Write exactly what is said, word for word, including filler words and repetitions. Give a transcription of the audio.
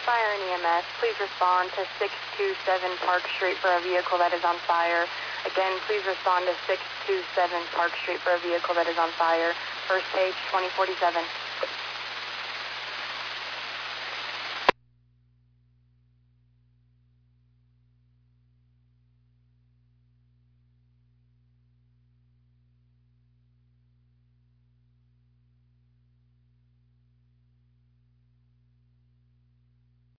Fire and E M S, please respond to six two seven Park Street for a vehicle that is on fire. Again, please respond to six two seven Park Street for a vehicle that is on fire. First page, twenty forty-seven.